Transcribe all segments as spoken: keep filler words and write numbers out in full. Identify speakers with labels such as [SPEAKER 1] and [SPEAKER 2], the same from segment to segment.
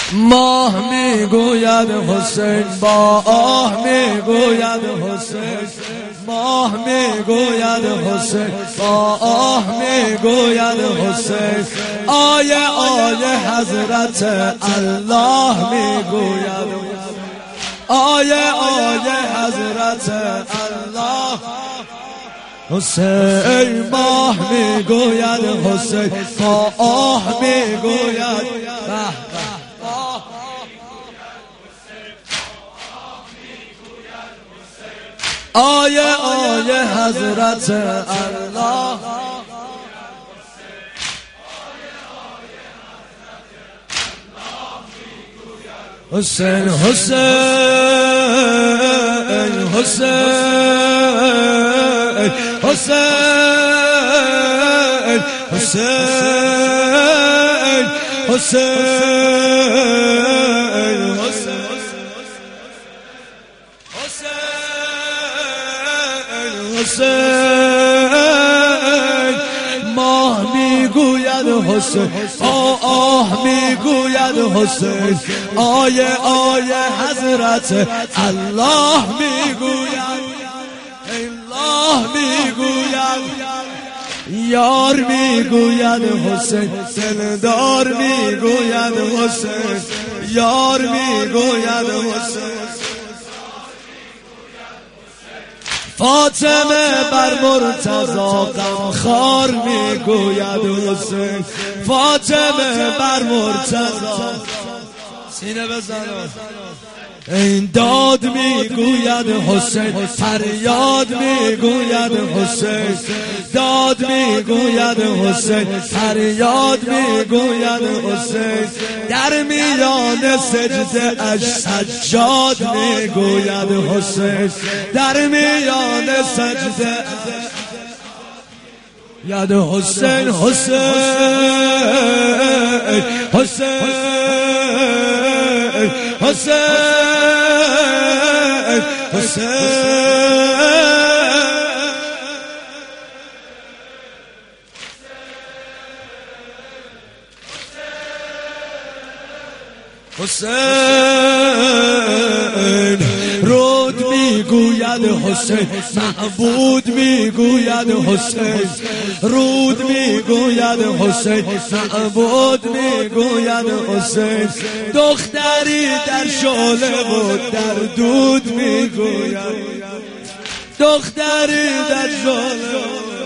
[SPEAKER 1] ماه میگوید حسین، با آه میگوید حسین، ماه میگوید حسین، با آه میگوید حسین. آیه آیه حضرت الله میگوید، آیه آیه حضرت الله. حسین ماه میگوید حسین، با آه میگوید. آیه آیه حضرت الله. حسین حسین حسین حسین حسین حسین حسین. ماه میگوید حسین، آه آه میگوید حسین. آیه آیه حضرت الله میگوید، الله میگوید. یار میگوید حسین، دلدار میگوید حسین. یار میگوید حسین. فاطمه بر مرتضی غمخوار میگوید حسین. فاطمه بر مرتضی سینه بزنید. این داد میگوید حسین، فریاد میگوید حسین. داد میگوید حسین، فریاد میگوید حسین. در میان سجده اش سجاد میگوید حسین. در میان سجده یاد حسین حسین حسین حسین حسین. رود میگوید حسین، معبود میگوید حسین. رود میگوید حسین، معبود میگوید حسین. دختری در شعله و در دود میگوید، دختری در شعله.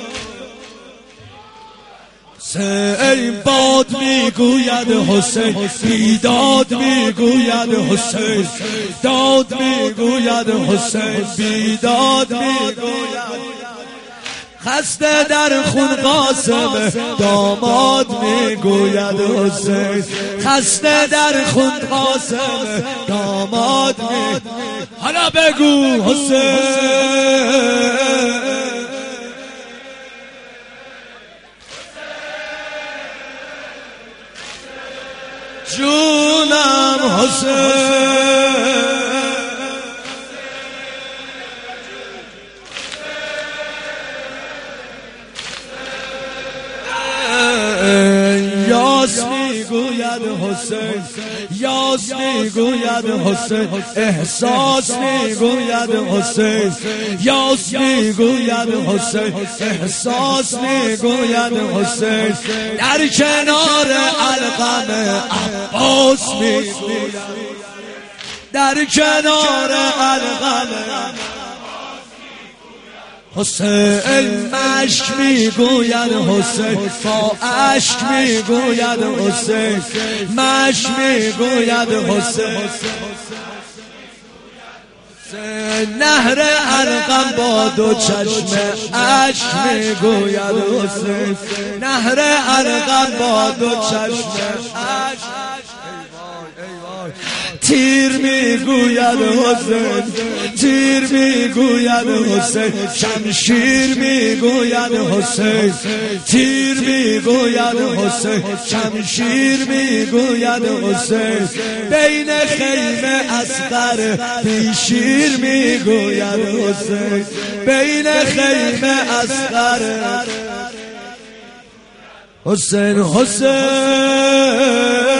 [SPEAKER 1] حسین باد میگوید حسین، بیداد میگوید حسین. داد میگوید حسین، بیداد میگوید. خسته در خون قاسم داماد میگوید حسین. خسته در خون قاسم داماد میگوید. حالا بگو حسین. جونم حسین. یاس میگوید حسین، یاس میگوید حسین. احساس میگوید حسین، یاس میگوید حسین. احساس میگوید حسین. در کنار علقم عباس میگوید، در کنار علقم حسین. مشک میگوید حسین، با اشک میگوید حسین. مشک میگوید حسین. نهر علقم با دو چشم اشک میگوید حسین. نهر علقم با دو چشم اشک. تیر میگوید حسین، تیر میگوید حسین. شمشیر میگوید حسین، تیر میگوید حسین. شمشیر میگوید حسین. بین خیمه اصغر بیشیر میگوید حسین. بین خیمه اصغر حسین حسین